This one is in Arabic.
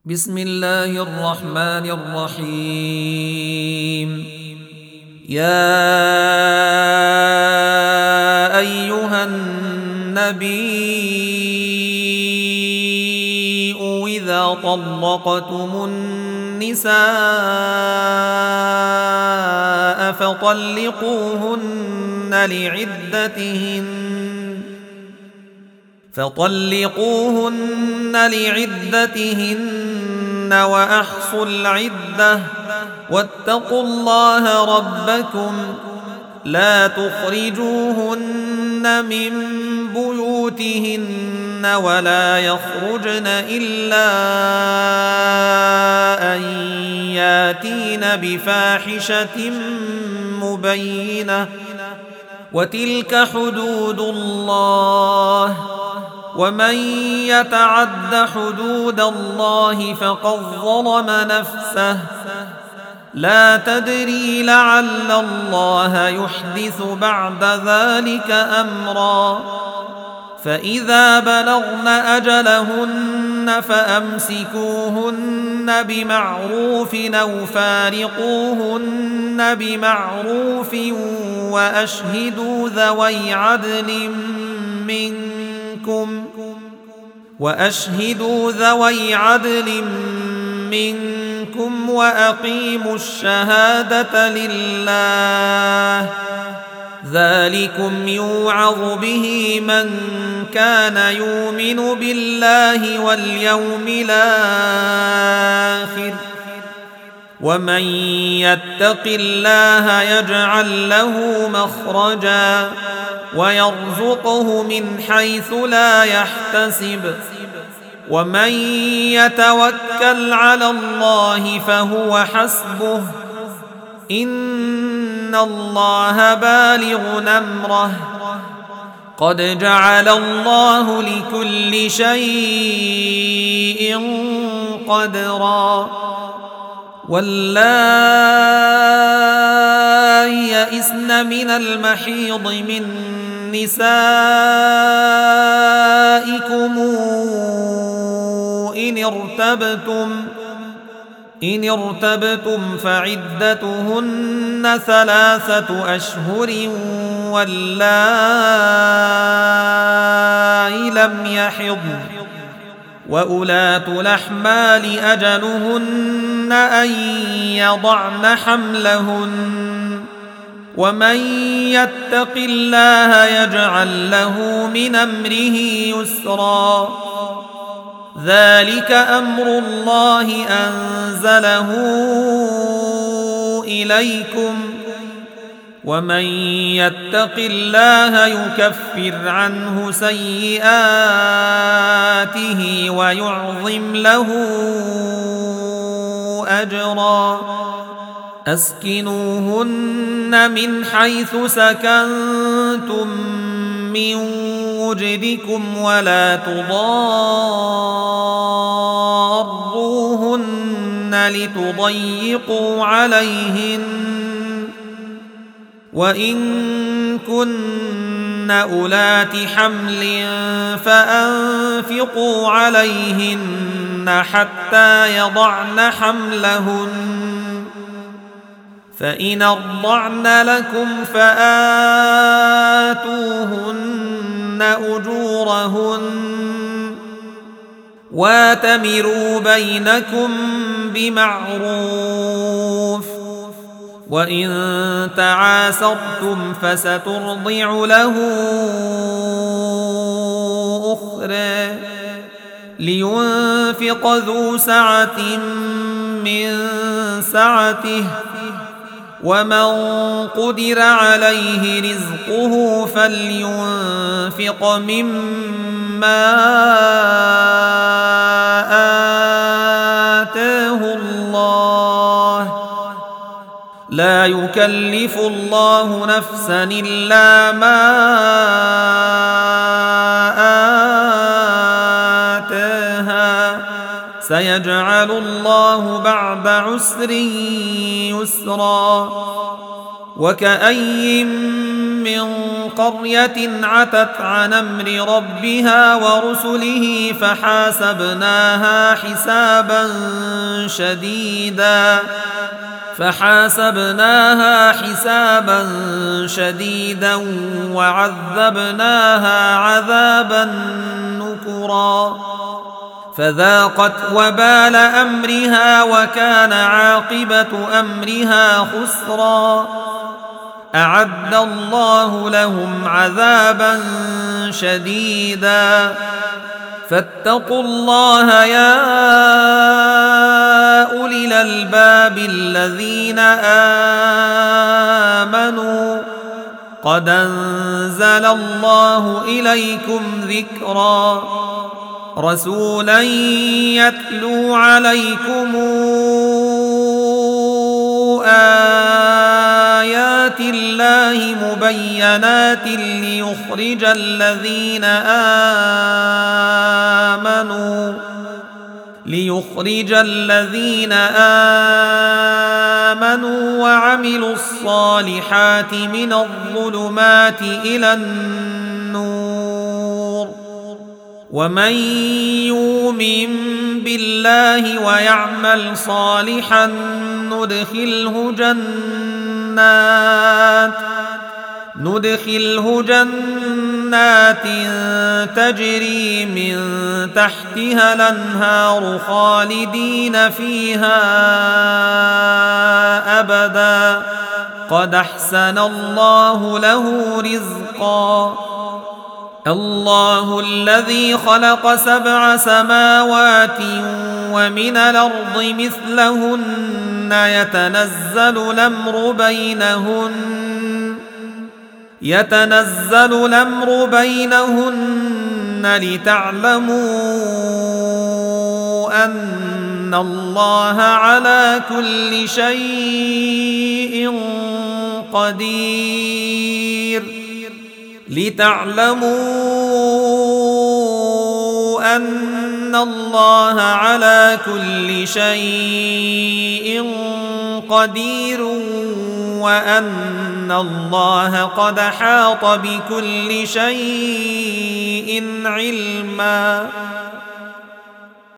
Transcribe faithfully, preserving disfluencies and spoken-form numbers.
بسم الله الرحمن الرحيم. يا أيها النبي إذا طلقتم النساء فطلقوهن لعدتهن فطلقوهن لعدتهن وأحصوا العدة واتقوا الله ربكم لا تخرجوهن من بيوتهن ولا يخرجن إلا أن ياتين بفاحشة مبينة وتلك حدود الله ومن يتعد حدود الله فقد ظلم نفسه لا تدري لعل الله يحدث بعد ذلك أمرا فإذا بلغن أجلهن فأمسكوهن بمعروف أو فارقوهن بمعروف وأشهدوا ذوي عدل منكم وأشهدوا ذوي عدل منكم وأقيموا الشهادة لله ذلكم يوعظ به من كان يؤمن بالله واليوم الآخر ومن يتق الله يجعل له مخرجا ويرزقه من حيث لا يحتسب ومن يتوكل على الله فهو حسبه إن الله بالغ أمره قد جعل الله لكل شيء قدرا واللائي يئسن من المحيض من نسائكم إن ارتبتم إن ارتبتم فعدتهن ثلاثة أشهر واللائي لم يحضن وأولاة الأحمال أجلهن أن يضعن حملهن ومن يتق الله يجعل له من أمره يسرا ذلك أمر الله أنزله إليكم ومن يتق الله يكفر عنه سيئاته ويعظم له أجرا أسكنوهن من حيث سكنتم من وجدكم ولا تضاروهن لتضيقوا عليهن وإن كن أولات حمل فأنفقوا عليهن حتى يضعن حملهن فإن أرضعن لكم فآتوهن أجورهن واتمروا بينكم بمعروف وإن تعاسرتم فسترضع له أخرى لينفق ذو سعة من سعته ومن قدر عليه رزقه فلينفق مما آتاه الله لا يكلف الله نفسا إلا ما آتاها سيجعل الله بعد عسر يسرا وكأي من قرية عتت عن أمر ربها ورسله فحاسبناها حسابا شديدا فحاسبناها حسابا شديدا وعذبناها عذابا نكرا فذاقت وبال أمرها وكان عاقبة أمرها خسرا أعد الله لهم عذابا شديدا فاتقوا الله يا أولي الألباب الذين آمنوا قد أنزل الله إليكم ذكرا رسولا يتلو عليكم آيات الله مبينات ليخرج الذين آمنوا ليخرج الذين آمنوا وعملوا الصالحات من الظلمات إلى النور ومن يؤمن بالله ويعمل صالحا ندخله جنات ندخله جنات تجري من تحتها الأنهار خالدين فيها أبدا قد أحسن الله له رزقا الله الذي خلق سبع سماوات ومن الأرض مثلهن يتنزل الأمر بينهن يتنزل الأمر بينهن لتعلموا أن الله على كل شيء قدير لتعلموا أن الله على كل شيء قدير وأن الله قد حاط بكل شيء علما.